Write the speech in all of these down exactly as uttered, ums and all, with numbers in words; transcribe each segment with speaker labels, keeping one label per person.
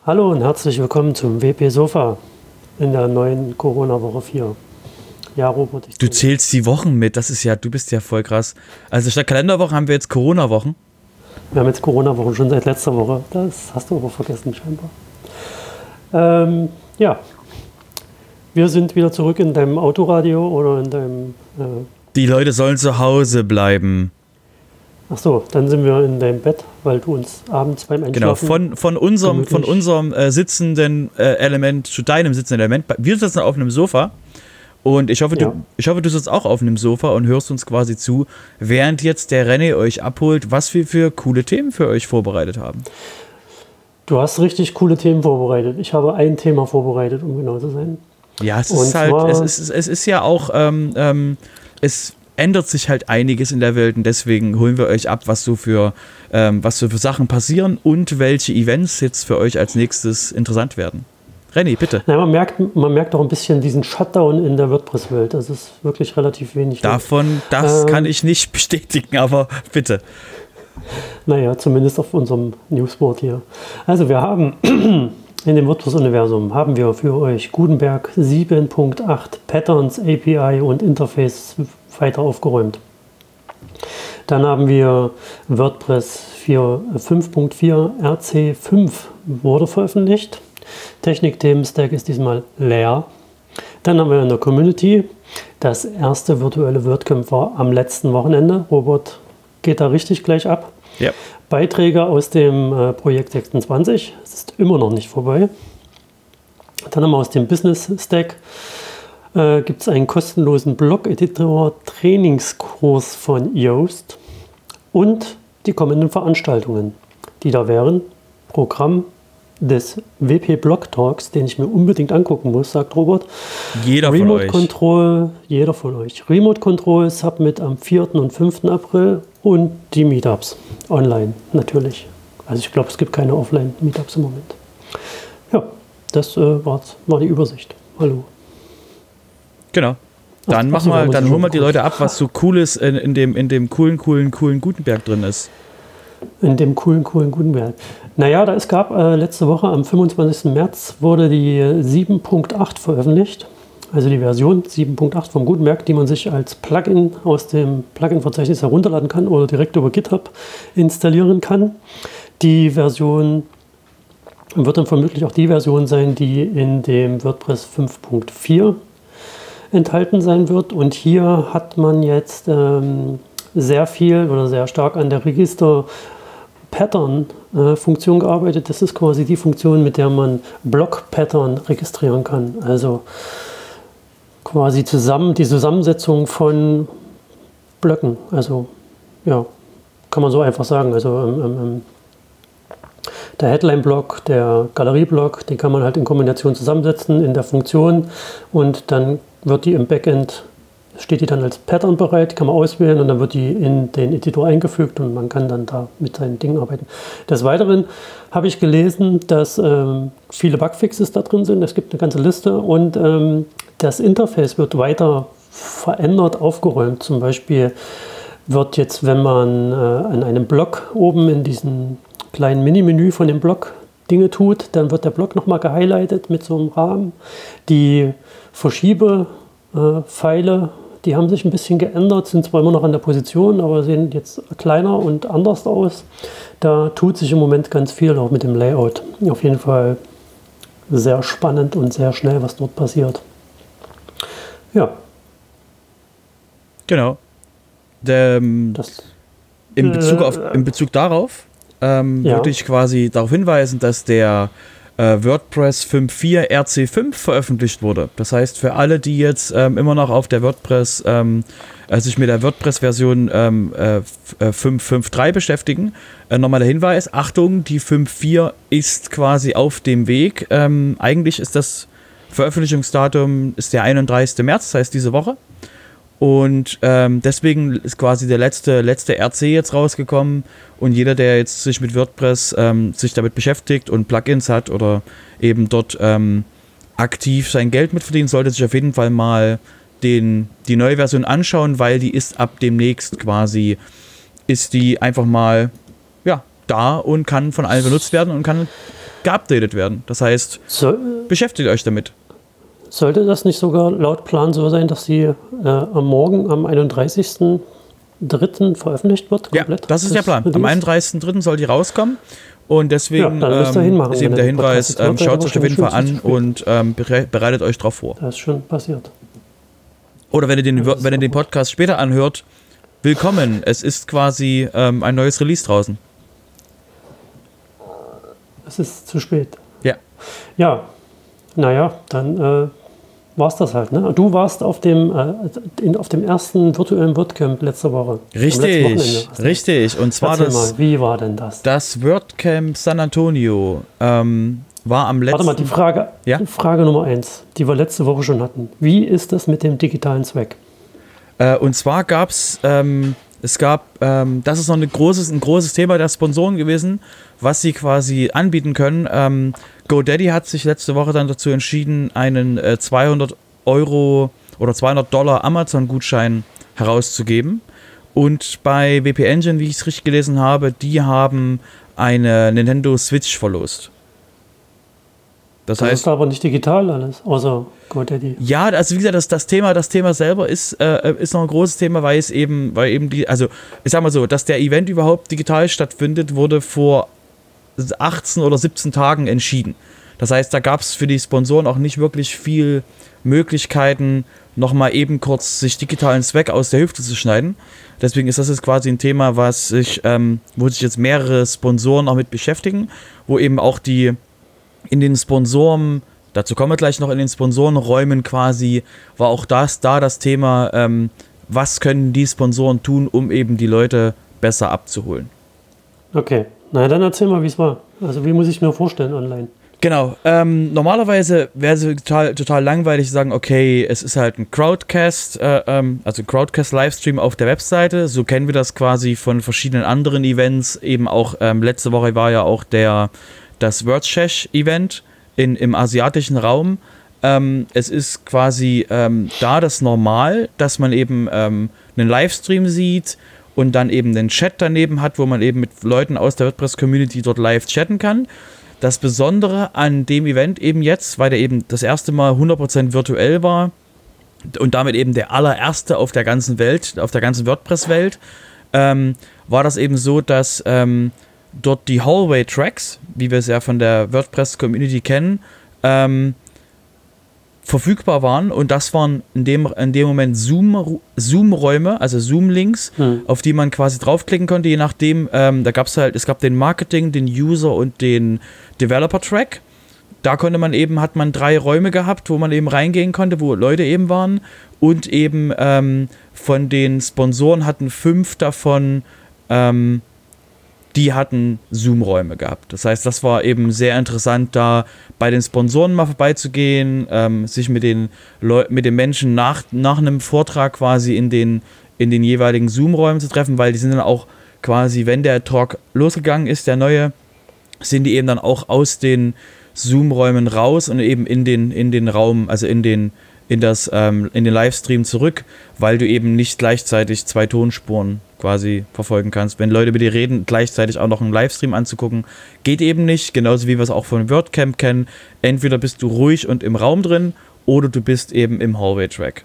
Speaker 1: Hallo und herzlich willkommen zum W P Sofa in der neuen Corona-Woche vier. Ja, Robert, ich
Speaker 2: Du zählst die Wochen mit, das ist ja, du bist ja voll krass. Also statt Kalenderwochen haben wir jetzt Corona-Wochen.
Speaker 1: Wir haben jetzt Corona-Wochen schon seit letzter Woche. Das hast du aber vergessen scheinbar. Ähm, ja, wir sind wieder zurück in deinem Autoradio oder in deinem... Äh
Speaker 2: Die Leute sollen zu Hause bleiben.
Speaker 1: Ach so, dann sind wir in deinem Bett, weil du uns abends beim Einschlafen...
Speaker 2: Genau, von, von unserem, von unserem äh, sitzenden äh, Element zu deinem sitzenden Element. Wir sitzen auf einem Sofa und ich hoffe, du, ja. ich hoffe, du sitzt auch auf einem Sofa und hörst uns quasi zu, während jetzt der René euch abholt, was wir für coole Themen für euch vorbereitet haben.
Speaker 1: Du hast richtig coole Themen vorbereitet. Ich habe ein Thema vorbereitet, um genau zu sein.
Speaker 2: Ja, es ist und halt, es ist, es ist ja auch, ähm, ähm, es ändert sich halt einiges in der Welt und deswegen holen wir euch ab, was so für, ähm, was so für Sachen passieren und welche Events jetzt für euch als nächstes interessant werden. René, bitte.
Speaker 1: Ja, man merkt, man merkt auch ein bisschen diesen Shutdown in der WordPress-Welt. Das ist wirklich relativ wenig.
Speaker 2: Davon, das ähm, kann ich nicht bestätigen, aber bitte.
Speaker 1: Naja, zumindest auf unserem Newsboard hier. Also wir haben in dem WordPress-Universum haben wir für euch Gutenberg sieben Punkt acht Patterns, A P I und Interface weiter aufgeräumt. Dann haben wir WordPress fünf Punkt vier R C fünf wurde veröffentlicht. Technikthemen-Stack ist diesmal leer. Dann haben wir in der Community das erste virtuelle WordCamp war am letzten Wochenende. Robert geht da richtig gleich ab.
Speaker 2: Ja.
Speaker 1: Beiträge aus dem äh, Projekt sechsundzwanzig. Es ist immer noch nicht vorbei. Dann haben wir aus dem Business Stack äh, gibt es einen kostenlosen Blog-Editor-Trainingskurs von Yoast und die kommenden Veranstaltungen, die da wären. Programm des W P Blog Talks, den ich mir unbedingt angucken muss, sagt Robert.
Speaker 2: Jeder von
Speaker 1: Remote
Speaker 2: euch.
Speaker 1: Control, jeder von euch. Remote Control Submit am vierten und fünften April und die Meetups online natürlich. Also ich glaube, es gibt keine Offline-Meetups im Moment. Ja, das äh, war, war die Übersicht. Hallo.
Speaker 2: Genau. Dann
Speaker 1: Ach,
Speaker 2: mach
Speaker 1: ach so,
Speaker 2: mal, dann holen wir die
Speaker 1: kurz.
Speaker 2: Leute ab, was so cooles in, in, dem, in dem coolen, coolen, coolen Gutenberg drin ist.
Speaker 1: In dem coolen, coolen Gutenberg. Naja, da es gab äh, letzte Woche am fünfundzwanzigsten März wurde die sieben Punkt acht veröffentlicht. Also die Version sieben Punkt acht vom Gutenberg, die man sich als Plugin aus dem Plugin-Verzeichnis herunterladen kann oder direkt über GitHub installieren kann. Die Version wird dann vermutlich auch die Version sein, die in dem WordPress fünf Punkt vier enthalten sein wird. Und hier hat man jetzt ähm, sehr viel oder sehr stark an der Register-Pattern-Funktion äh, gearbeitet. Das ist quasi die Funktion, mit der man Block-Pattern registrieren kann. Also quasi zusammen die Zusammensetzung von Blöcken. Also ja, kann man so einfach sagen. Also ähm, ähm, der Headline-Block, der Galerie-Block, den kann man halt in Kombination zusammensetzen in der Funktion und dann wird die im Backend, steht die dann als Pattern bereit, kann man auswählen und dann wird die in den Editor eingefügt und man kann dann da mit seinen Dingen arbeiten. Des Weiteren habe ich gelesen, dass ähm, viele Bugfixes da drin sind. Es gibt eine ganze Liste und ähm, das Interface wird weiter verändert, aufgeräumt. Zum Beispiel wird jetzt, wenn man äh, an einem Block oben in diesem kleinen Mini-Menü von dem Block Dinge tut, dann wird der Block nochmal gehighlightet mit so einem Rahmen. Die Verschiebe-Pfeile, die haben sich ein bisschen geändert, sind zwar immer noch an der Position, aber sehen jetzt kleiner und anders aus. Da tut sich im Moment ganz viel, auch mit dem Layout. Auf jeden Fall sehr spannend und sehr schnell, was dort passiert. Ja.
Speaker 2: Genau. Der, ähm,
Speaker 1: das,
Speaker 2: in, Bezug auf, in Bezug darauf ähm,
Speaker 1: ja.
Speaker 2: würde ich quasi darauf hinweisen, dass der äh, WordPress fünf Punkt vier R C fünf veröffentlicht wurde. Das heißt, für alle, die jetzt ähm, immer noch auf der WordPress, ähm, äh, sich mit der WordPress-Version ähm, äh, fünf Punkt fünf Punkt drei beschäftigen, äh, nochmal der Hinweis, Achtung, die fünf Punkt vier ist quasi auf dem Weg. Ähm, eigentlich ist das Veröffentlichungsdatum ist der einunddreißigsten März, das heißt diese Woche. Und ähm, deswegen ist quasi der letzte, letzte R C jetzt rausgekommen und jeder, der jetzt sich mit WordPress ähm, sich damit beschäftigt und Plugins hat oder eben dort ähm, aktiv sein Geld mitverdient, sollte sich auf jeden Fall mal den, die neue Version anschauen, weil die ist ab demnächst quasi, ist die einfach mal ja, da und kann von allen benutzt werden und kann geupdatet werden. Das heißt,
Speaker 1: So,
Speaker 2: beschäftigt euch damit.
Speaker 1: sollte das nicht sogar laut Plan so sein, dass sie äh, am Morgen, am einunddreißigsten dritten veröffentlicht wird?
Speaker 2: Komplett? Ja, das ist der Plan. Am einunddreißigsten dritten soll die rauskommen. Und deswegen
Speaker 1: ja,
Speaker 2: ähm,
Speaker 1: machen,
Speaker 2: ist eben der Hinweis, ähm, schaut es euch auf jeden Fall an und ähm, bereitet euch drauf vor.
Speaker 1: Das ist schon passiert.
Speaker 2: Oder wenn ihr den, wenn ihr den Podcast später anhört, willkommen. Es ist quasi ähm, ein neues Release draußen.
Speaker 1: Es ist zu spät.
Speaker 2: Ja.
Speaker 1: Ja, naja, dann äh, war es das halt. Ne? Du warst auf dem, äh, in, auf dem ersten virtuellen WordCamp letzte Woche.
Speaker 2: Richtig, richtig. Und zwar
Speaker 1: Erzähl
Speaker 2: das,
Speaker 1: mal, wie war denn das?
Speaker 2: Das WordCamp San Antonio ähm, war am letzten...
Speaker 1: Warte mal, die Frage,
Speaker 2: ja?
Speaker 1: Frage Nummer eins, die wir letzte Woche schon hatten. Wie ist das mit dem digitalen Zweck?
Speaker 2: Äh, und zwar gab es, ähm, es gab, ähm, das ist noch ein großes, ein großes Thema der Sponsoren gewesen, was sie quasi anbieten können. Ähm, GoDaddy hat sich letzte Woche dann dazu entschieden, einen äh, zweihundert Euro oder zweihundert Dollar Amazon-Gutschein herauszugeben. Und bei W P Engine, wie ich es richtig gelesen habe, die haben eine Nintendo Switch verlost. Das, das heißt,
Speaker 1: ist aber nicht digital alles, außer GoDaddy.
Speaker 2: Ja, also wie gesagt, das, das Thema, das Thema selber ist, äh, ist noch ein großes Thema, weil es eben, weil eben die, also ich sag mal so, dass der Event überhaupt digital stattfindet, wurde vor achtzehn oder siebzehn Tagen entschieden. Das heißt, da gab es für die Sponsoren auch nicht wirklich viel Möglichkeiten, nochmal eben kurz sich digitalen Zweck aus der Hüfte zu schneiden. Deswegen ist das jetzt quasi ein Thema, was sich, ähm, wo sich jetzt mehrere Sponsoren auch mit beschäftigen, wo eben auch die in den Sponsoren, dazu kommen wir gleich noch, in den Sponsorenräumen quasi, war auch das da das Thema, ähm, was können die Sponsoren tun, um eben die Leute besser abzuholen.
Speaker 1: Okay, na dann erzähl mal, wie es war. Also wie muss ich mir vorstellen online?
Speaker 2: Genau, ähm, normalerweise wäre es total, total langweilig zu sagen, okay, es ist halt ein Crowdcast, äh, ähm, also ein Crowdcast-Livestream auf der Webseite, so kennen wir das quasi von verschiedenen anderen Events, eben auch, ähm, letzte Woche war ja auch der, das WordShash-Event in, im asiatischen Raum. Ähm, es ist quasi ähm, da das Normal, dass man eben ähm, einen Livestream sieht und dann eben einen Chat daneben hat, wo man eben mit Leuten aus der WordPress-Community dort live chatten kann. Das Besondere an dem Event eben jetzt, weil der eben das erste Mal hundert Prozent virtuell war und damit eben der allererste auf der ganzen Welt, auf der ganzen WordPress-Welt, ähm, war das eben so, dass ähm, dort die Hallway-Tracks, wie wir es ja von der WordPress-Community kennen, ähm, verfügbar waren, und das waren in dem, in dem Moment Zoom, Zoom-Räume, also Zoom-Links, hm. auf die man quasi draufklicken konnte, je nachdem, ähm, da gab es halt, es gab den Marketing, den User und den Developer-Track. Da konnte man eben, hat man drei Räume gehabt, wo man eben reingehen konnte, wo Leute eben waren, und eben ähm, von den Sponsoren hatten fünf davon ähm, die hatten Zoom-Räume gehabt. Das heißt, das war eben sehr interessant, da bei den Sponsoren mal vorbeizugehen, ähm, sich mit den, Leu- mit den Menschen nach, nach einem Vortrag quasi in den, in den jeweiligen Zoom-Räumen zu treffen, weil die sind dann auch quasi, wenn der Talk losgegangen ist, der neue, sind die eben dann auch aus den Zoom-Räumen raus und eben in den, in den Raum, also in den, in das, ähm, in den Livestream zurück, weil du eben nicht gleichzeitig zwei Tonspuren quasi verfolgen kannst. Wenn Leute mit dir reden, gleichzeitig auch noch einen Livestream anzugucken, geht eben nicht, genauso wie wir es auch von WordCamp kennen. Entweder bist du ruhig und im Raum drin, oder du bist eben im Hallway-Track.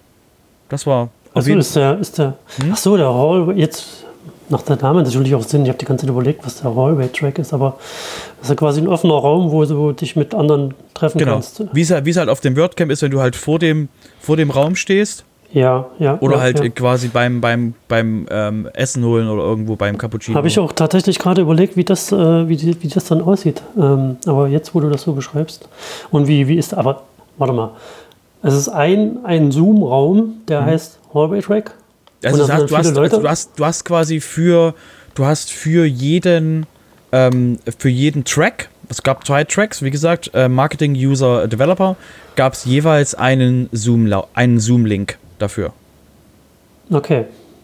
Speaker 2: Das war auf
Speaker 1: Achso, ist der, ist der, hm? Achso, der Hallway, jetzt nach der Name natürlich auch Sinn, ich habe die ganze Zeit überlegt, was der Hallway-Track ist, aber das ist ja quasi ein offener Raum, wo du dich mit anderen treffen
Speaker 2: genau.
Speaker 1: kannst.
Speaker 2: Wie es halt, wie es halt auf dem WordCamp ist, wenn du halt vor dem, vor dem Raum stehst.
Speaker 1: Ja, ja.
Speaker 2: Oder
Speaker 1: ja,
Speaker 2: halt
Speaker 1: ja.
Speaker 2: quasi beim, beim, beim ähm, Essen holen oder irgendwo beim Cappuccino.
Speaker 1: Habe ich auch tatsächlich gerade überlegt, wie das, äh, wie, die, wie das dann aussieht. Ähm, aber jetzt, wo du das so beschreibst. Und wie, wie ist, aber warte mal. Es ist ein, ein Zoom-Raum, der mhm. heißt Hallway Track.
Speaker 2: Also, das heißt, du, hast, also du, hast, du hast quasi für, du hast für jeden, ähm, für jeden Track, es gab zwei Tracks, wie gesagt, äh, Marketing, User, Developer, gab es jeweils einen Zoom, einen Zoom-Link dafür.
Speaker 1: Okay.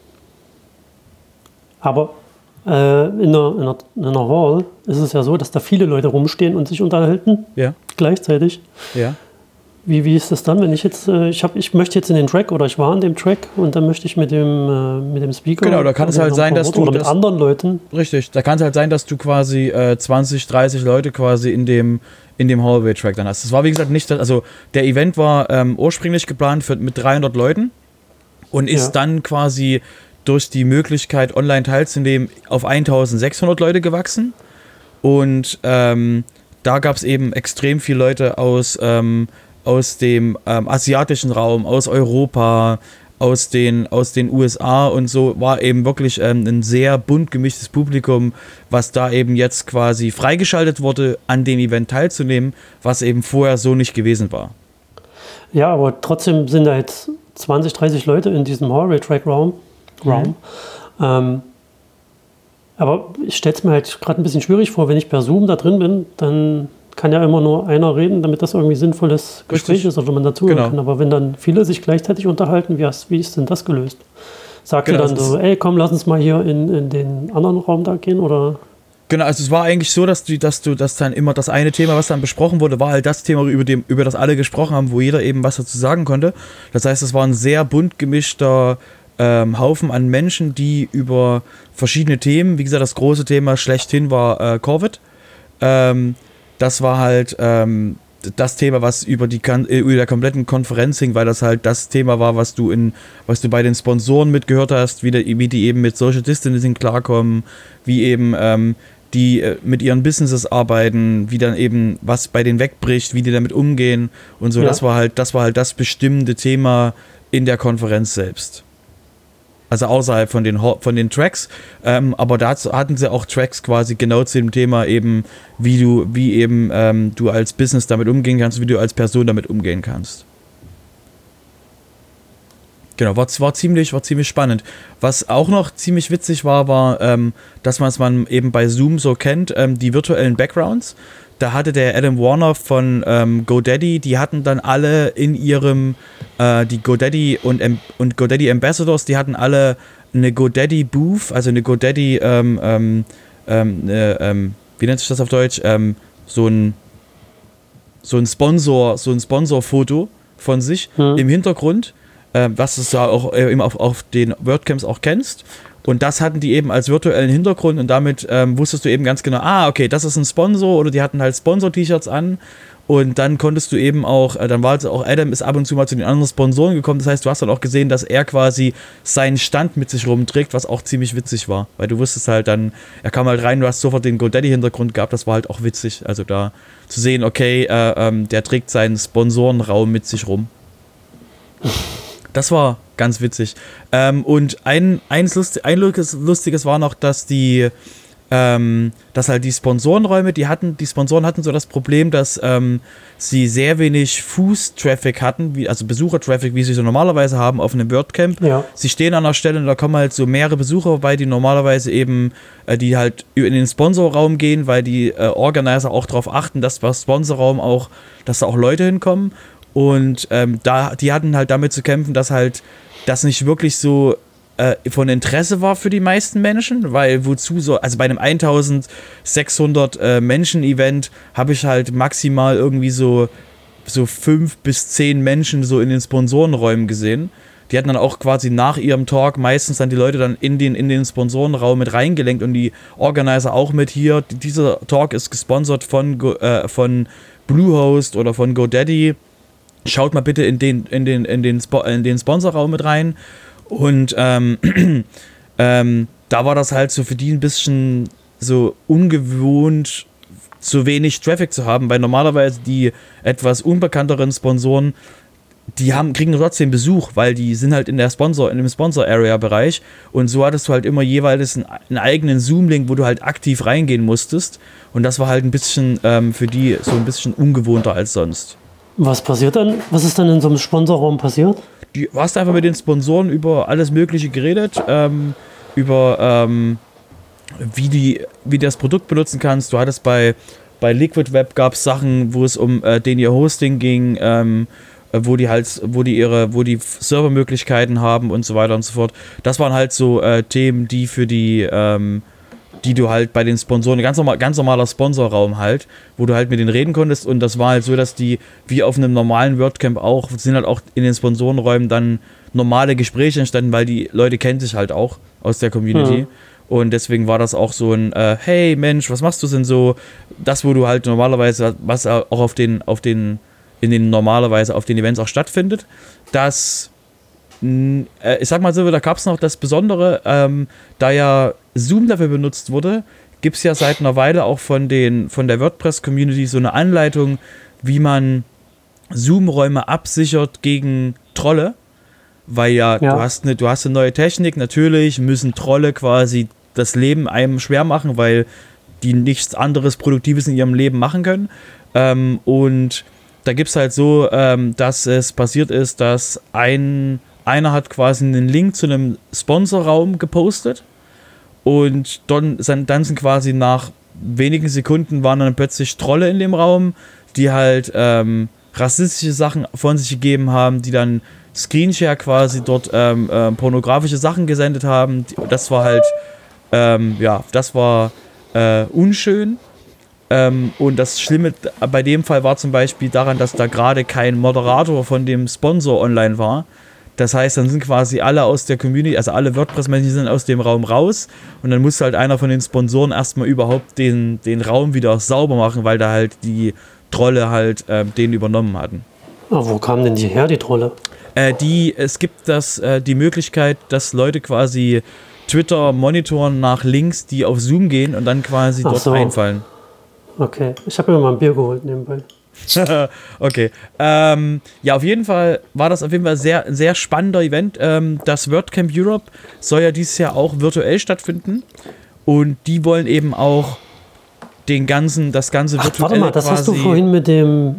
Speaker 1: Aber äh, in, einer, in, einer, in einer Hall ist es ja so, dass da viele Leute rumstehen und sich unterhalten.
Speaker 2: Ja.
Speaker 1: Gleichzeitig.
Speaker 2: Ja.
Speaker 1: Wie, wie ist das dann, wenn ich jetzt, äh, ich, hab, ich möchte jetzt in den Track oder ich war in dem Track und dann möchte ich mit dem, äh, mit dem Speaker.
Speaker 2: Genau, da kann es halt sein, dass du.
Speaker 1: Oder mit
Speaker 2: das,
Speaker 1: anderen Leuten.
Speaker 2: Richtig, da kann es halt sein, dass du quasi äh, zwanzig, dreißig Leute quasi in dem, in dem Hallway-Track dann hast. Das war wie gesagt nicht, also der Event war ähm, ursprünglich geplant für, mit dreihundert Leuten und ist ja. dann quasi durch die Möglichkeit, online teilzunehmen, auf eintausendsechshundert Leute gewachsen. Und ähm, da gab es eben extrem viele Leute aus. Ähm, aus dem ähm, asiatischen Raum, aus Europa, aus den, aus den U S A und so, war eben wirklich ähm, ein sehr bunt gemischtes Publikum, was da eben jetzt quasi freigeschaltet wurde, an dem Event teilzunehmen, was eben vorher so nicht gewesen war.
Speaker 1: Ja, aber trotzdem sind da jetzt zwanzig, dreißig Leute in diesem Hallway-Track-Raum. Raum. Mhm. Ähm, aber ich stelle es mir halt gerade ein bisschen schwierig vor, wenn ich per Zoom da drin bin, dann kann ja immer nur einer reden, damit das irgendwie sinnvolles Gespräch Richtig. ist oder man dazuhören genau. kann. Aber wenn dann viele sich gleichzeitig unterhalten, wie, hast, wie ist denn das gelöst? Sagt genau, ihr dann so, ey, komm, lass uns mal hier in, in den anderen Raum da gehen, oder?
Speaker 2: Genau, also es war eigentlich so, dass du, dass du das dann immer das eine Thema, was dann besprochen wurde, war halt das Thema, über, dem, über das alle gesprochen haben, wo jeder eben was dazu sagen konnte. Das heißt, es war ein sehr bunt gemischter ähm, Haufen an Menschen, die über verschiedene Themen, wie gesagt, das große Thema schlechthin war äh, Covid, ähm, das war halt ähm, das Thema, was über die über der kompletten Konferenz hing, weil das halt das Thema war, was du in, was du bei den Sponsoren mitgehört hast, wie, die, wie die eben mit Social Distancing klarkommen, wie eben ähm, die äh, mit ihren Businesses arbeiten, wie dann eben was bei denen wegbricht, wie die damit umgehen und so. Ja. Das war halt, das war halt das bestimmende Thema in der Konferenz selbst. Also außerhalb von den, von den Tracks, ähm, aber dazu hatten sie auch Tracks quasi genau zu dem Thema eben, wie du, wie eben ähm, du als Business damit umgehen kannst, wie du als Person damit umgehen kannst. Genau, war, war, ziemlich, war ziemlich spannend. Was auch noch ziemlich witzig war, war, ähm, dass man es man eben bei Zoom so kennt, ähm, die virtuellen Backgrounds. Da hatte der Adam Warner von ähm, GoDaddy, die hatten dann alle in ihrem, äh, die GoDaddy und, und GoDaddy Ambassadors, die hatten alle eine GoDaddy Booth, also eine GoDaddy, ähm, ähm, ähm, äh, ähm, wie nennt sich das auf Deutsch, ähm, so ein, so ein Sponsor, so ein Sponsorfoto von sich hm. im Hintergrund, äh, was du ja auch äh, eben auf, auf den WordCamps auch kennst. Und das hatten die eben als virtuellen Hintergrund und damit ähm, wusstest du eben ganz genau, ah, okay, das ist ein Sponsor, oder die hatten halt Sponsor-T-Shirts an und dann konntest du eben auch, äh, dann war es auch, Adam ist ab und zu mal zu den anderen Sponsoren gekommen, das heißt, du hast dann auch gesehen, dass er quasi seinen Stand mit sich rumträgt, was auch ziemlich witzig war, weil du wusstest halt dann, er kam halt rein, du hast sofort den GoDaddy-Hintergrund gehabt, das war halt auch witzig, also da zu sehen, okay, äh, ähm, der trägt seinen Sponsorenraum mit sich rum. Das war ganz witzig. Ähm, und ein, eins Lust, ein Lustiges war noch, dass die, ähm, dass halt die Sponsorenräume, die hatten, die Sponsoren hatten so das Problem, dass ähm, sie sehr wenig Fuß-Traffic hatten, wie, also Besucher-Traffic, wie sie so normalerweise haben auf einem WordCamp. Ja. Sie stehen an einer Stelle und da kommen halt so mehrere Besucher vorbei, die normalerweise eben, äh, die halt in den Sponsorraum gehen, weil die äh, Organizer auch darauf achten, dass beim Sponsorraum auch, dass da auch Leute hinkommen. Und ähm, da, die hatten halt damit zu kämpfen, dass halt das nicht wirklich so äh, von Interesse war für die meisten Menschen, weil wozu so, also bei einem eintausendsechshundert äh, Menschen Event habe ich halt maximal irgendwie so, so fünf bis zehn Menschen so in den Sponsorenräumen gesehen. Die hatten dann auch quasi nach ihrem Talk meistens dann die Leute dann in den, in den Sponsorenraum mit reingelenkt und die Organizer auch mit hier, dieser Talk ist gesponsert von, äh, von Bluehost oder von GoDaddy. Schaut mal bitte in den, in den, in den, Spo- in den Sponsorraum mit rein. Und ähm, ähm, da war das halt so für die ein bisschen so ungewohnt, zu wenig Traffic zu haben, weil normalerweise die etwas unbekannteren Sponsoren, die haben, kriegen trotzdem Besuch, weil die sind halt in der Sponsor, in dem Sponsor-Area-Bereich. Und so hattest du halt immer jeweils einen, einen eigenen Zoom-Link, wo du halt aktiv reingehen musstest. Und das war halt ein bisschen ähm, für die so ein bisschen ungewohnter als sonst.
Speaker 1: Was passiert dann? Was ist dann in so einem Sponsorraum passiert?
Speaker 2: Du hast einfach mit den Sponsoren über alles Mögliche geredet, ähm, über ähm, wie die, wie du das Produkt benutzen kannst. Du hattest bei, bei Liquid Web gab es Sachen, wo es um äh, den ihr Hosting ging, ähm, wo die halt, wo die ihre, wo die Servermöglichkeiten haben und so weiter und so fort. Das waren halt so äh, Themen, die für die, ähm, die du halt bei den Sponsoren, ganz, normal, ganz normaler Sponsorraum halt, wo du halt mit denen reden konntest und das war halt so, dass die, wie auf einem normalen WordCamp auch, sind halt auch in den Sponsorenräumen dann normale Gespräche entstanden, weil die Leute kennen sich halt auch aus der Community. Mhm. Und deswegen war das auch so ein, äh, hey Mensch, was machst du denn so? Das, wo du halt normalerweise, was auch auf den, auf den, in den normalerweise auf den Events auch stattfindet, das, äh, ich sag mal so, da gab es noch das Besondere, ähm, da ja Zoom dafür benutzt wurde, gibt es ja seit einer Weile auch von, den, von der WordPress-Community so eine Anleitung, wie man Zoom-Räume absichert gegen Trolle. Weil ja, ja. Du, hast eine, du hast eine neue Technik, natürlich müssen Trolle quasi das Leben einem schwer machen, weil die nichts anderes Produktives in ihrem Leben machen können. Ähm, und da gibt es halt so, ähm, dass es passiert ist, dass ein, einer hat quasi einen Link zu einem Sponsorraum gepostet und dann, dann sind quasi nach wenigen Sekunden waren dann plötzlich Trolle in dem Raum, die halt ähm, rassistische Sachen von sich gegeben haben, die dann Screenshare quasi dort ähm, äh, pornografische Sachen gesendet haben. Das war halt, ähm, ja, das war äh, unschön. Ähm, und das Schlimme bei dem Fall war zum Beispiel daran, dass da gerade kein Moderator von dem Sponsor online war. Das heißt, dann sind quasi alle aus der Community, also alle WordPress-Menschen sind aus dem Raum raus und dann musste halt einer von den Sponsoren erstmal überhaupt den, den Raum wieder sauber machen, weil da halt die Trolle halt äh, den übernommen hatten.
Speaker 1: Aber wo kamen denn die her, die Trolle?
Speaker 2: Äh, die, es gibt das, äh, die Möglichkeit, dass Leute quasi Twitter monitoren nach Links, die auf Zoom gehen und dann quasi
Speaker 1: Ach
Speaker 2: dort
Speaker 1: so.
Speaker 2: einfallen.
Speaker 1: Okay, ich habe mir mal ein Bier geholt nebenbei.
Speaker 2: Okay. Ähm, ja, auf jeden Fall war das auf jeden Fall sehr, sehr spannender Event. Ähm, das WordCamp Europe soll ja dieses Jahr auch virtuell stattfinden und die wollen eben auch den ganzen, das ganze virtuelle.
Speaker 1: Ach, warte mal, das
Speaker 2: quasi
Speaker 1: hast du vorhin mit dem.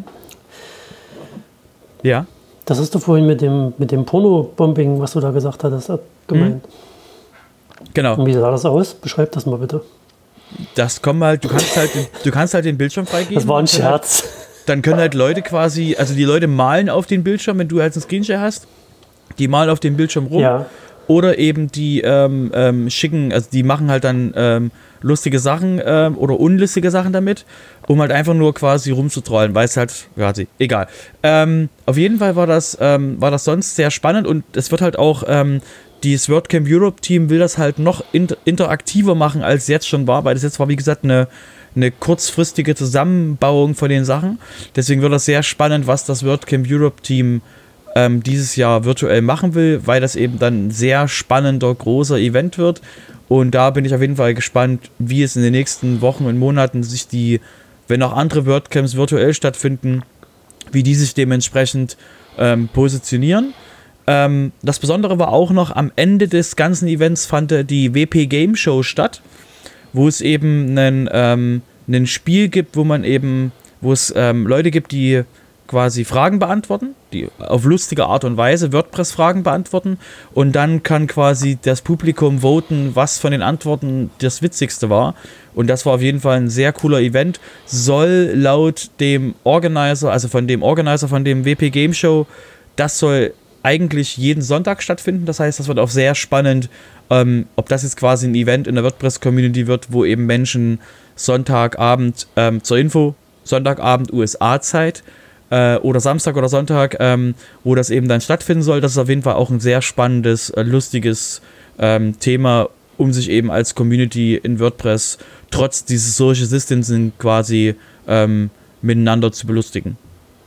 Speaker 2: Ja.
Speaker 1: Das hast du vorhin mit dem, mit dem Porno-Bombing, was du da gesagt hattest, gemeint.
Speaker 2: Mhm. Genau.
Speaker 1: Und wie sah das aus? Beschreib das mal bitte.
Speaker 2: Das kommt halt, du kannst halt, du kannst halt den Bildschirm freigeben.
Speaker 1: Das war ein Scherz.
Speaker 2: Halt, dann können halt Leute quasi, also die Leute malen auf den Bildschirm, wenn du halt einen Screenshare hast, die malen auf dem Bildschirm rum.
Speaker 1: Ja.
Speaker 2: Oder eben die ähm, ähm, schicken, also die machen halt dann ähm, lustige Sachen ähm, oder unlustige Sachen damit, um halt einfach nur quasi rumzutrollen, weil es halt, ja, egal. Ähm, auf jeden Fall war das, ähm, war das sonst sehr spannend und es wird halt auch, ähm, dieses WordCamp Europe Team will das halt noch inter- interaktiver machen, als es jetzt schon war, weil das jetzt war, wie gesagt, eine, eine kurzfristige Zusammenbauung von den Sachen. Deswegen wird das sehr spannend, was das WordCamp Europe Team ähm, dieses Jahr virtuell machen will, weil das eben dann ein sehr spannender, großer Event wird. Und da bin ich auf jeden Fall gespannt, wie es in den nächsten Wochen und Monaten sich die, wenn auch andere WordCamps virtuell stattfinden, wie die sich dementsprechend ähm, positionieren. Ähm, das Besondere war auch noch, am Ende des ganzen Events fand die W P Game Show statt, wo es eben einen, ähm, ein Spiel gibt, wo man eben, wo es ähm, Leute gibt, die quasi Fragen beantworten, die auf lustige Art und Weise WordPress-Fragen beantworten und dann kann quasi das Publikum voten, was von den Antworten das Witzigste war. Und das war auf jeden Fall ein sehr cooler Event. Soll laut dem Organizer, also von dem Organizer von dem W P Game Show, das soll eigentlich jeden Sonntag stattfinden. Das heißt, das wird auch sehr spannend, ähm, ob das jetzt quasi ein Event in der WordPress-Community wird, wo eben Menschen Sonntagabend ähm, zur Info, Sonntagabend U S A-Zeit äh, oder Samstag oder Sonntag, ähm, wo das eben dann stattfinden soll. Das ist auf jeden Fall auch ein sehr spannendes, äh, lustiges ähm, Thema, um sich eben als Community in WordPress trotz dieses Social Distancing quasi ähm, miteinander zu belustigen.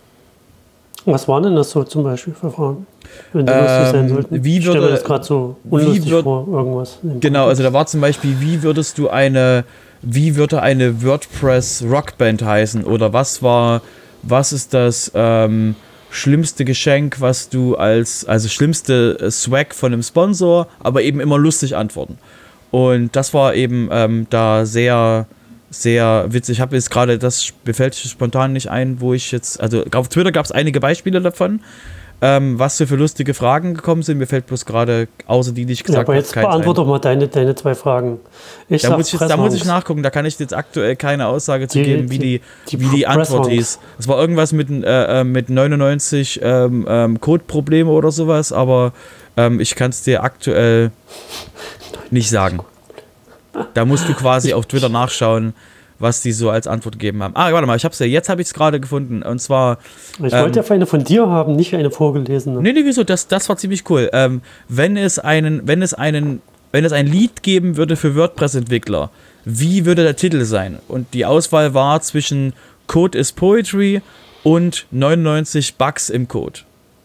Speaker 1: Was waren denn das so zum Beispiel für Fragen? Wenn die ähm, lustig sein sollten.
Speaker 2: Wie würde,
Speaker 1: ich stelle mir das gerade so unlustig
Speaker 2: würd,
Speaker 1: vor, irgendwas.
Speaker 2: Genau, also da war zum Beispiel, wie würdest du eine, wie würde eine WordPress Rockband heißen? Oder was war, was ist das ähm, schlimmste Geschenk, was du als, also schlimmste Swag von einem Sponsor, aber eben immer lustig antworten. Und das war eben ähm, da sehr, sehr witzig. Ich habe jetzt gerade, das mir fällt spontan nicht ein, wo ich jetzt, also auf Twitter gab es einige Beispiele davon, ähm, was so für lustige Fragen gekommen sind. Mir fällt bloß gerade, außer die, die ich gesagt habe,
Speaker 1: ja, aber jetzt beantworte doch mal deine, deine zwei Fragen. Ich
Speaker 2: da, muss ich jetzt, da muss ich nachgucken, da kann ich jetzt aktuell keine Aussage zu die, geben, wie die, die, die, wie die Antwort hieß. Es war irgendwas mit, äh, mit neunundneunzig ähm, ähm, Codeprobleme oder sowas, aber ähm, ich kann es dir aktuell nicht sagen. Da musst du quasi auf Twitter nachschauen, was die so als Antwort gegeben haben. Ah, warte mal, ich hab's ja, jetzt habe ich es gerade gefunden. Und zwar.
Speaker 1: Ich
Speaker 2: ähm,
Speaker 1: wollte ja eine von dir haben, nicht eine vorgelesene.
Speaker 2: Nee, nee, wieso? Das, das war ziemlich cool. Ähm, wenn es einen, wenn es einen, wenn es ein Lied geben würde für WordPress-Entwickler, wie würde der Titel sein? Und die Auswahl war zwischen Code is Poetry und neunundneunzig Bugs im Code.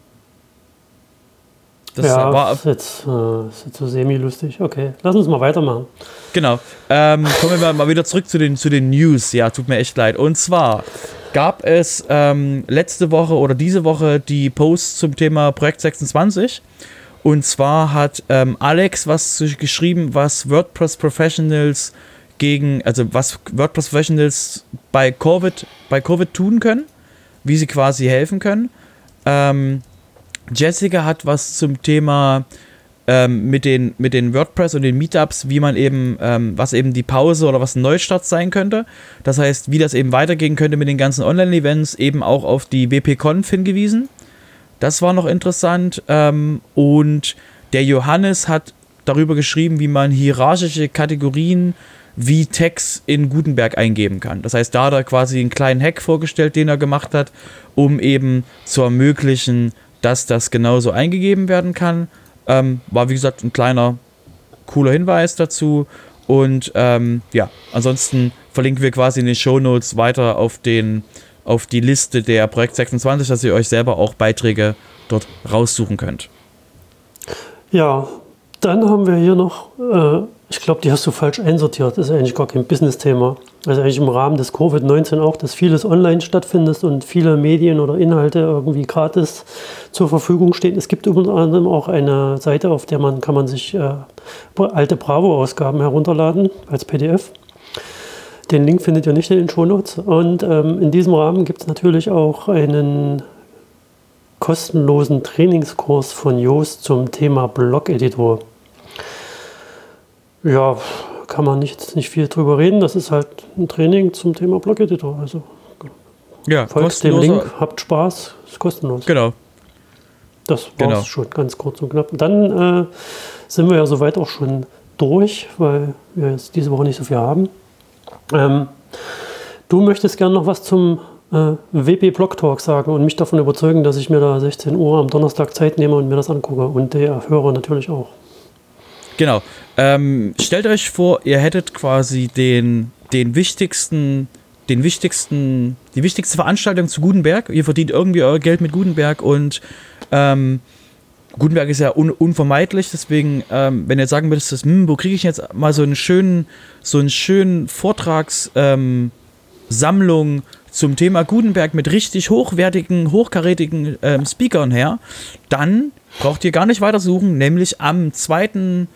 Speaker 1: Das ja, war ist jetzt, äh, ist jetzt so semi-lustig. Okay, lass uns mal weitermachen.
Speaker 2: Genau. Ähm, kommen wir mal wieder zurück zu den, zu den News. Ja, tut mir echt leid. Und zwar gab es ähm, letzte Woche oder diese Woche die Posts zum Thema Projekt sechsundzwanzig. Und zwar hat ähm, Alex was geschrieben, was WordPress Professionals gegen, also was WordPress Professionals bei Covid, bei Covid tun können, wie sie quasi helfen können. Ähm, Jessica hat was zum Thema ähm, mit, den, mit den WordPress und den Meetups, wie man eben, ähm, was eben die Pause oder was ein Neustart sein könnte. Das heißt, wie das eben weitergehen könnte mit den ganzen Online-Events, eben auch auf die W P Conf hingewiesen. Das war noch interessant. Ähm, und der Johannes hat darüber geschrieben, wie man hierarchische Kategorien wie Tags in Gutenberg eingeben kann. Das heißt, da hat er quasi einen kleinen Hack vorgestellt, den er gemacht hat, um eben zu ermöglichen, dass das genauso eingegeben werden kann. Ähm, war, wie gesagt, ein kleiner, cooler Hinweis dazu. Und ähm, ja, ansonsten verlinken wir quasi in den Shownotes weiter auf, den, auf die Liste der Projekt sechsundzwanzig, dass ihr euch selber auch Beiträge dort raussuchen könnt.
Speaker 1: Ja, dann haben wir hier noch, äh, ich glaube, die hast du falsch einsortiert. Das ist eigentlich gar kein Business-Thema. Also eigentlich im Rahmen des Covid neunzehn auch, dass vieles online stattfindet und viele Medien oder Inhalte irgendwie gratis zur Verfügung stehen. Es gibt unter anderem auch eine Seite, auf der man kann man sich äh, alte Bravo-Ausgaben herunterladen als P D F. Den Link findet ihr nicht in den Shownotes. Und ähm, in diesem Rahmen gibt es natürlich auch einen kostenlosen Trainingskurs von Joost zum Thema Blog-Editor. Ja, kann man nicht, nicht viel drüber reden. Das ist halt ein Training zum Thema Blog-Editor. Also
Speaker 2: ja,
Speaker 1: folgt dem Link, habt Spaß, ist kostenlos.
Speaker 2: Genau.
Speaker 1: Das war es genau. Schon, ganz kurz und knapp. Dann äh, sind wir ja soweit auch schon durch, weil wir jetzt diese Woche nicht so viel haben. Ähm, du möchtest gerne noch was zum äh, W P Blog Talk sagen und mich davon überzeugen, dass ich mir da sechzehn Uhr am Donnerstag Zeit nehme und mir das angucke. Und der Hörer natürlich auch.
Speaker 2: Genau. Ähm, stellt euch vor, ihr hättet quasi den, den wichtigsten, den wichtigsten, die wichtigste Veranstaltung zu Gutenberg. Ihr verdient irgendwie euer Geld mit Gutenberg und ähm, Gutenberg ist ja un, unvermeidlich, deswegen, ähm, wenn ihr sagen würdet, hm, wo kriege ich jetzt mal so einen schönen, so einen schönen Vortragssammlung ähm, zum Thema Gutenberg mit richtig hochwertigen, hochkarätigen ähm, Speakern her, dann braucht ihr gar nicht weiter suchen, nämlich am zweiten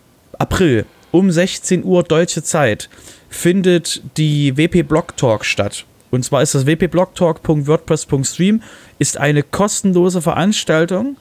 Speaker 2: April um sechzehn Uhr deutsche Zeit findet die W P Blog Talk statt. Und zwar ist das w p blog talk punkt wordpress punkt stream, ist eine kostenlose Veranstaltung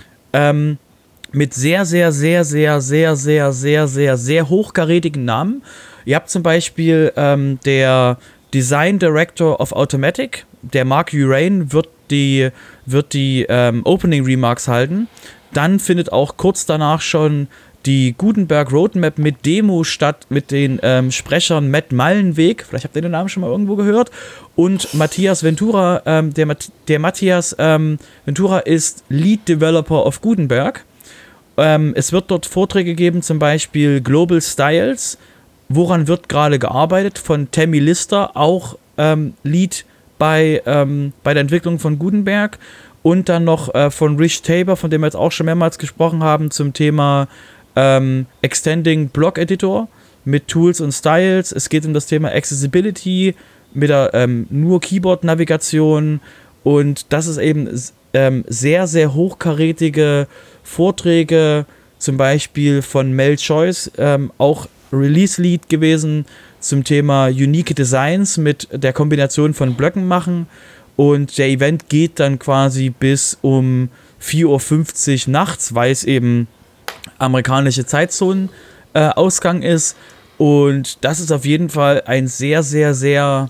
Speaker 2: ähm, mit sehr, sehr, sehr, sehr, sehr, sehr, sehr, sehr, sehr hochkarätigen Namen. Ihr habt zum Beispiel ähm, der Design Director of Automatic, der Mark Urain, wird die, wird die ähm, Opening Remarks halten. Dann findet auch kurz danach schon die Gutenberg Roadmap mit Demo statt, mit den ähm, Sprechern Matt Mallenweg, vielleicht habt ihr den Namen schon mal irgendwo gehört, und Matthias Ventura. Ähm, der, der Matthias ähm, Ventura ist Lead Developer of Gutenberg. Ähm, es wird dort Vorträge geben, zum Beispiel Global Styles, woran wird gerade gearbeitet, von Tammy Lister, auch ähm, Lead bei, ähm, bei der Entwicklung von Gutenberg, und dann noch äh, von Rich Tabor, von dem wir jetzt auch schon mehrmals gesprochen haben, zum Thema ähm, Extending Blog Editor mit Tools und Styles. Es geht um das Thema Accessibility mit der ähm, nur Keyboard-Navigation, und das ist eben ähm, sehr, sehr hochkarätige Vorträge, zum Beispiel von Mel Choice, ähm, auch Release-Lead gewesen zum Thema Unique Designs mit der Kombination von Blöcken machen, und der Event geht dann quasi bis um vier Uhr fünfzig nachts, weil es eben amerikanische Zeitzonen äh, Ausgang ist, und das ist auf jeden Fall ein sehr, sehr, sehr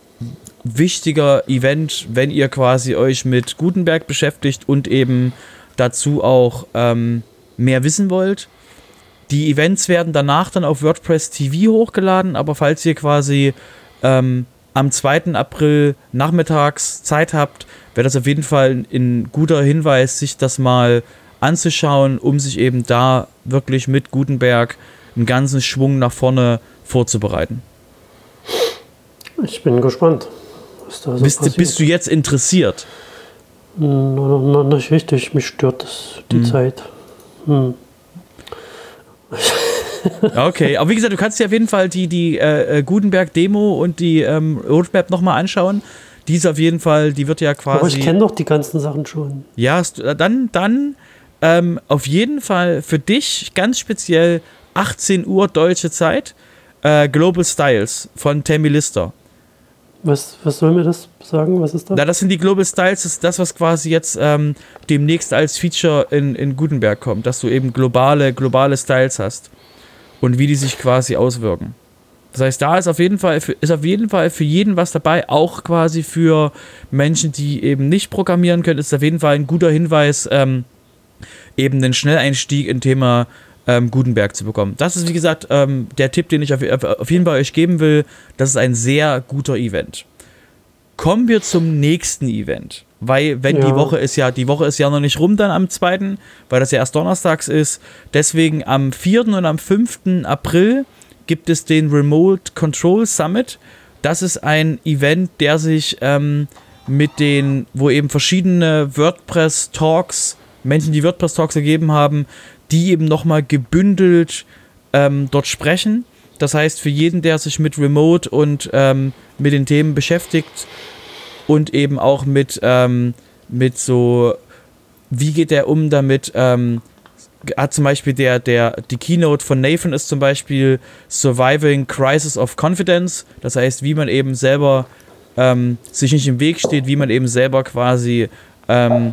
Speaker 2: wichtiger Event, wenn ihr quasi euch mit Gutenberg beschäftigt und eben dazu auch ähm, mehr wissen wollt. Die Events werden danach dann auf WordPress T V hochgeladen, aber falls ihr quasi ähm, am zweiten April nachmittags Zeit habt, wäre das auf jeden Fall ein guter Hinweis, sich das mal anzuschauen, um sich eben da wirklich mit Gutenberg einen ganzen Schwung nach vorne vorzubereiten.
Speaker 1: Ich bin gespannt, was da so
Speaker 2: bist,
Speaker 1: passiert.
Speaker 2: Bist du jetzt interessiert?
Speaker 1: Na, na, nicht richtig, mich stört das, die hm. Zeit. Hm.
Speaker 2: Okay, aber wie gesagt, du kannst dir auf jeden Fall die, die äh, Gutenberg-Demo und die ähm, Roadmap nochmal anschauen. Die ist auf jeden Fall, die wird ja quasi...
Speaker 1: Aber ich kenne doch die ganzen Sachen schon.
Speaker 2: Ja, dann, dann ähm, auf jeden Fall für dich ganz speziell achtzehn Uhr deutsche Zeit, äh, Global Styles von Tammy Lister.
Speaker 1: Was, was soll mir das sagen? Was ist das?
Speaker 2: Na, das sind die Global Styles, das ist das, was quasi jetzt ähm, demnächst als Feature in, in Gutenberg kommt, dass du eben globale, globale Styles hast und wie die sich quasi auswirken. Das heißt, da ist auf jeden Fall für, ist auf jeden Fall für jeden was dabei, auch quasi für Menschen, die eben nicht programmieren können, ist auf jeden Fall ein guter Hinweis, ähm, eben den Schnelleinstieg in Thema ähm, Gutenberg zu bekommen. Das ist, wie gesagt, ähm, der Tipp, den ich auf, auf jeden Fall euch geben will. Das ist ein sehr guter Event. Kommen wir zum nächsten Event. Weil, wenn ja. die Woche ist ja, die Woche ist ja noch nicht rum dann am zweiten, weil das ja erst donnerstags ist. Deswegen am vierten und am fünften April gibt es den Remote Control Summit. Das ist ein Event, der sich ähm, mit den, wo eben verschiedene WordPress-Talks, Menschen, die WordPress-Talks gegeben haben, die eben nochmal gebündelt ähm, dort sprechen. Das heißt, für jeden, der sich mit Remote und ähm, mit den Themen beschäftigt und eben auch mit, ähm, mit so, wie geht der um damit, ähm, hat zum Beispiel der, der, die Keynote von Nathan ist zum Beispiel Surviving Crisis of Confidence. Das heißt, wie man eben selber ähm, sich nicht im Weg steht, wie man eben selber quasi ähm,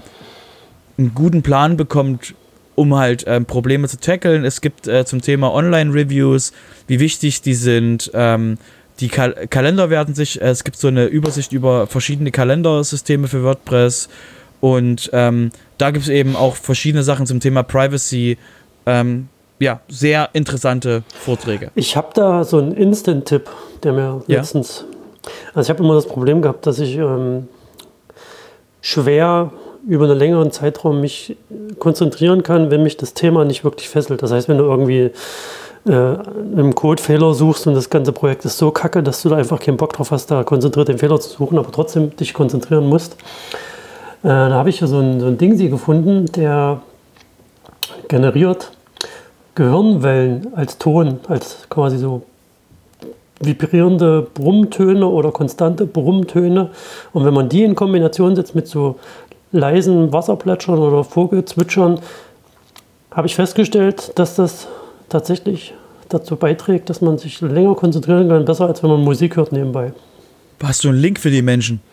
Speaker 2: einen guten Plan bekommt, um halt ähm, Probleme zu tackeln. Es gibt äh, zum Thema Online-Reviews, wie wichtig die sind. Ähm, die Kal- Kalender werden sich, äh, es gibt so eine Übersicht über verschiedene Kalendersysteme für WordPress und ähm, da gibt es eben auch verschiedene Sachen zum Thema Privacy. Ähm, ja, sehr interessante Vorträge.
Speaker 1: Ich habe da so einen Instant-Tipp, der mir
Speaker 2: ja.
Speaker 1: letztens... Also ich habe immer das Problem gehabt, dass ich ähm, schwer über einen längeren Zeitraum mich konzentrieren kann, wenn mich das Thema nicht wirklich fesselt. Das heißt, wenn du irgendwie äh, einen Codefehler suchst und das ganze Projekt ist so kacke, dass du da einfach keinen Bock drauf hast, da konzentriert den Fehler zu suchen, aber trotzdem dich konzentrieren musst. Äh, da habe ich so ein, so ein Ding sie gefunden, der generiert Gehirnwellen als Ton, als quasi so vibrierende Brummtöne oder konstante Brummtöne. Und wenn man die in Kombination setzt mit so leisen Wasserplätschern oder Vogelzwitschern, habe ich festgestellt, dass das tatsächlich dazu beiträgt, dass man sich länger konzentrieren kann, besser als wenn man Musik hört nebenbei.
Speaker 2: Hast du einen Link für die Menschen?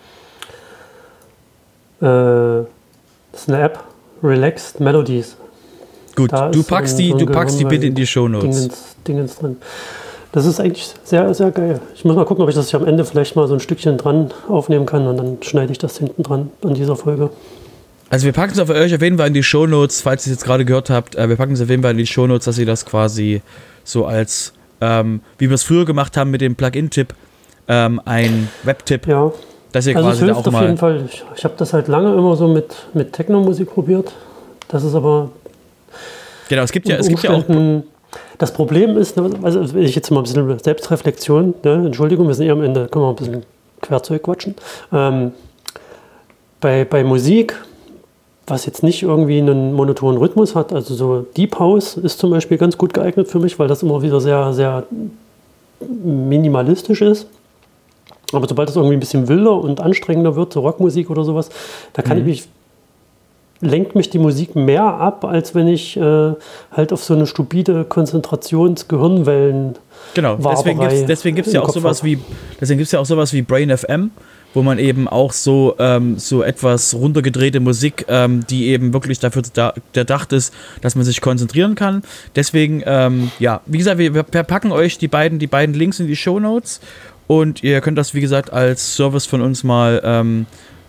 Speaker 1: Äh, das ist eine App, Relaxed Melodies.
Speaker 2: Gut, du packst, so ein, die, so du packst die bitte in die Shownotes.
Speaker 1: Dingens, Dingens drin. Das ist eigentlich sehr, sehr geil. Ich muss mal gucken, ob ich das hier am Ende vielleicht mal so ein Stückchen dran aufnehmen kann und dann schneide ich das hinten dran an dieser Folge.
Speaker 2: Also wir packen es auf euch auf jeden Fall in die Shownotes, falls ihr es jetzt gerade gehört habt. Äh, wir packen es auf jeden Fall in die Shownotes, dass ihr das quasi so als, ähm, wie wir es früher gemacht haben mit dem Plugin-Tipp, ähm, ein Web-Tipp,
Speaker 1: ja.
Speaker 2: dass ihr
Speaker 1: also
Speaker 2: quasi
Speaker 1: es
Speaker 2: da
Speaker 1: hilft
Speaker 2: auch
Speaker 1: auf
Speaker 2: mal...
Speaker 1: jeden Fall. Ich, ich habe das halt lange immer so mit, mit Techno-Musik probiert. Das ist aber...
Speaker 2: Genau, es gibt ja, es gibt ja auch...
Speaker 1: Das Problem ist, also ich jetzt mal ein bisschen Selbstreflexion, ne? Entschuldigung, wir sind eher am Ende, können wir ein bisschen Querzeug quatschen. Ähm, bei, bei Musik, was jetzt nicht irgendwie einen monotonen Rhythmus hat, also so Deep House ist zum Beispiel ganz gut geeignet für mich, weil das immer wieder sehr, sehr minimalistisch ist. Aber sobald es irgendwie ein bisschen wilder und anstrengender wird, so Rockmusik oder sowas, da kann mhm. ich mich lenkt mich die Musik mehr ab, als wenn ich äh, halt auf so eine stupide Konzentrations-Gehirnwellen
Speaker 2: Genau, deswegen gibt es deswegen gibt's ja auch sowas wie deswegen gibt's ja auch sowas wie Brain F M, wo man eben auch so, ähm, so etwas runtergedrehte Musik, ähm, die eben wirklich dafür da, gedacht ist, dass man sich konzentrieren kann. Deswegen, ähm, ja, wie gesagt, wir, wir packen euch die beiden, die beiden Links in die Shownotes und ihr könnt das, wie gesagt, als Service von uns mal ähm,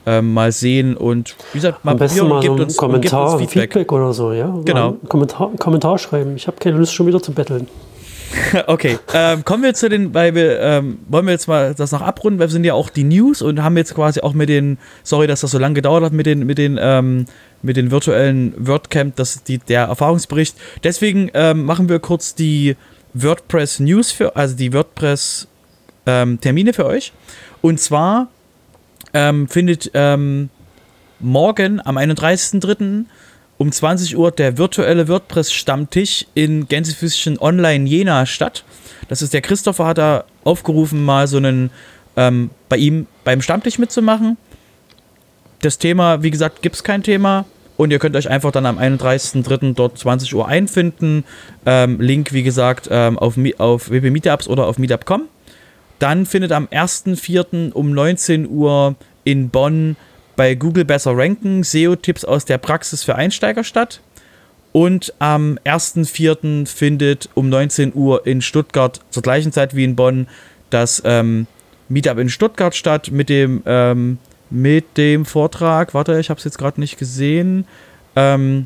Speaker 2: ähm, mal sehen und wie gesagt, mal
Speaker 1: am besten
Speaker 2: probieren
Speaker 1: mal
Speaker 2: und
Speaker 1: so
Speaker 2: gebt
Speaker 1: einen
Speaker 2: uns,
Speaker 1: Kommentar,
Speaker 2: und gebt uns Feedback.
Speaker 1: Feedback oder so, ja?
Speaker 2: Genau.
Speaker 1: Einen Kommentar, Kommentar schreiben. Ich habe keine Lust, schon wieder zu betteln.
Speaker 2: Okay, ähm, kommen wir zu den, weil wir, ähm, wollen wir jetzt mal das noch abrunden, weil wir sind ja auch die News und haben jetzt quasi auch mit den, sorry, dass das so lange gedauert hat, mit den, mit den, ähm, mit den virtuellen WordCamp, das die, der Erfahrungsbericht. Deswegen ähm, machen wir kurz die WordPress News für, also die WordPress ähm, Termine für euch. Und zwar ähm, findet ähm, morgen am einunddreißigsten dritten um zwanzig Uhr der virtuelle WordPress-Stammtisch in Gänsefüßchen Online Jena statt. Das ist der Christopher, hat da aufgerufen, mal so einen ähm, bei ihm beim Stammtisch mitzumachen. Das Thema, wie gesagt, gibt es kein Thema. Und ihr könnt euch einfach dann am einunddreißigsten dritten dort zwanzig Uhr einfinden. Ähm, Link, wie gesagt, ähm, auf, auf W P Meetups oder auf meetup punkt com. Dann findet am ersten vierten um neunzehn Uhr in Bonn bei Google Besser Ranken S E O-Tipps aus der Praxis für Einsteiger statt. Und am ersten vierten findet um neunzehn Uhr in Stuttgart zur gleichen Zeit wie in Bonn das ähm, Meetup in Stuttgart statt mit dem, ähm, mit dem Vortrag. Warte, ich habe es jetzt gerade nicht gesehen. Ähm,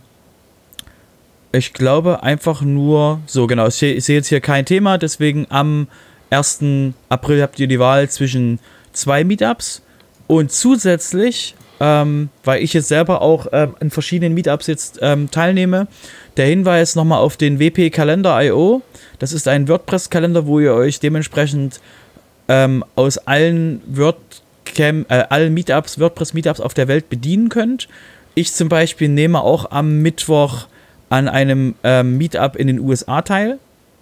Speaker 2: ich glaube einfach nur, so genau, ich sehe seh jetzt hier kein Thema, deswegen am ersten April habt ihr die Wahl zwischen zwei Meetups und zusätzlich, ähm, weil ich jetzt selber auch ähm, in verschiedenen Meetups jetzt ähm, teilnehme, der Hinweis nochmal auf den W P-Kalender punkt i o. Das ist ein WordPress-Kalender, wo ihr euch dementsprechend ähm, aus allen WordCamp, äh, allen Meetups, WordPress-Meetups auf der Welt bedienen könnt. Ich zum Beispiel nehme auch am Mittwoch an einem ähm, Meetup in den U S A teil.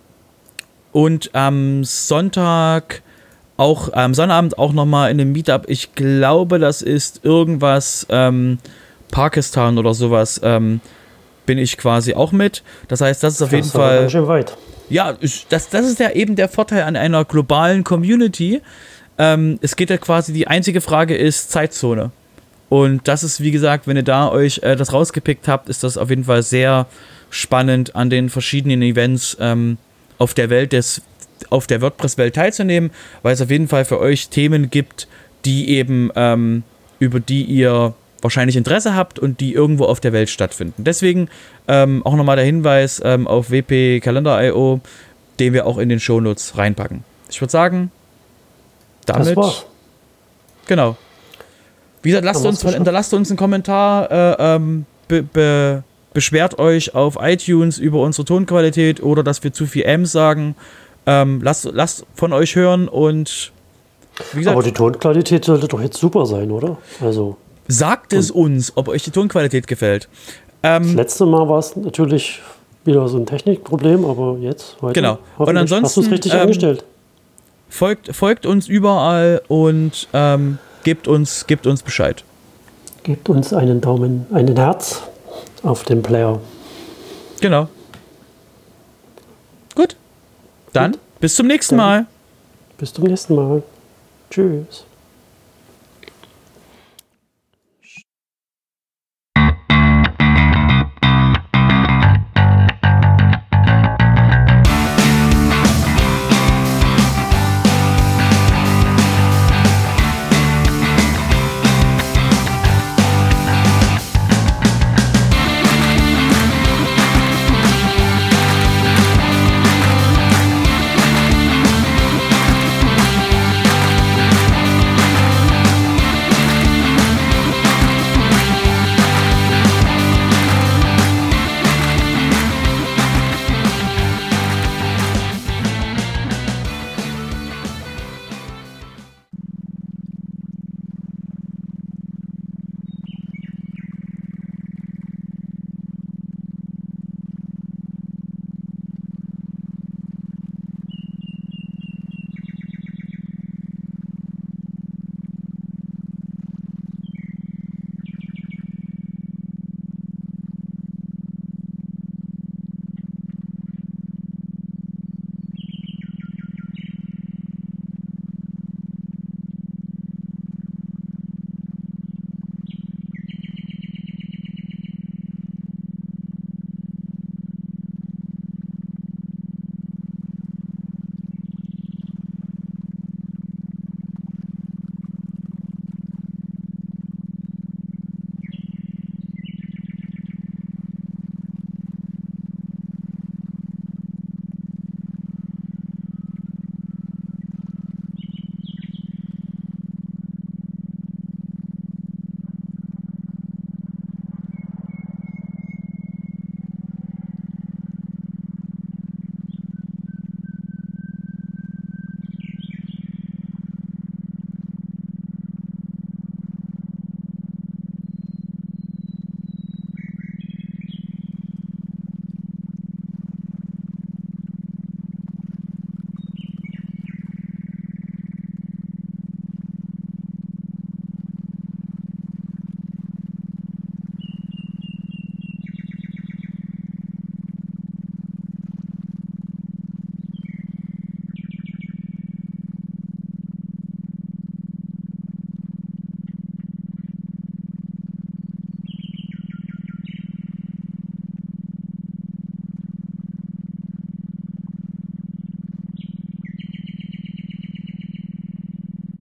Speaker 2: Und am Sonntag auch, am Sonnabend auch nochmal in einem Meetup. Ich glaube, das ist irgendwas ähm, Pakistan oder sowas, ähm, bin ich quasi auch mit. Das heißt, das ist auf
Speaker 1: das
Speaker 2: jeden
Speaker 1: ist aber
Speaker 2: Fall...
Speaker 1: ganz schön weit.
Speaker 2: Ja, das, das ist ja eben der Vorteil an einer globalen Community. Ähm, es geht ja quasi, die einzige Frage ist Zeitzone. Und das ist, wie gesagt, wenn ihr da euch äh, das rausgepickt habt, ist das auf jeden Fall sehr spannend, an den verschiedenen Events ähm, auf der Welt des, auf der WordPress-Welt teilzunehmen, weil es auf jeden Fall für euch Themen gibt, die eben, ähm, über die ihr wahrscheinlich Interesse habt und die irgendwo auf der Welt stattfinden. Deswegen ähm, auch nochmal der Hinweis ähm, auf W P-Kalender punkt i o, den wir auch in den Shownotes reinpacken. Ich würde sagen, damit...
Speaker 1: Das war's.
Speaker 2: Genau. Wie gesagt, lasst uns, hinterlasst uns einen Kommentar, äh, ähm, be, be, beschwert euch auf iTunes über unsere Tonqualität oder dass wir zu viel Ms sagen. Ähm, lasst, lasst von euch hören und wie gesagt,
Speaker 1: aber die Tonqualität sollte doch jetzt super sein, oder? Also
Speaker 2: sagt es uns, ob euch die Tonqualität gefällt. Ähm,
Speaker 1: das letzte Mal war es natürlich wieder so ein Technikproblem, aber jetzt heute
Speaker 2: genau. Und ansonsten
Speaker 1: hast du es richtig
Speaker 2: ähm,
Speaker 1: eingestellt.
Speaker 2: Folgt, folgt uns überall und ähm, gebt uns, gebt uns Bescheid.
Speaker 1: Gebt uns einen Daumen, einen Herz auf dem Player.
Speaker 2: Genau. Gut. Dann
Speaker 1: Gut.
Speaker 2: bis zum nächsten
Speaker 1: Dann
Speaker 2: Mal.
Speaker 1: Bis zum nächsten Mal. Tschüss.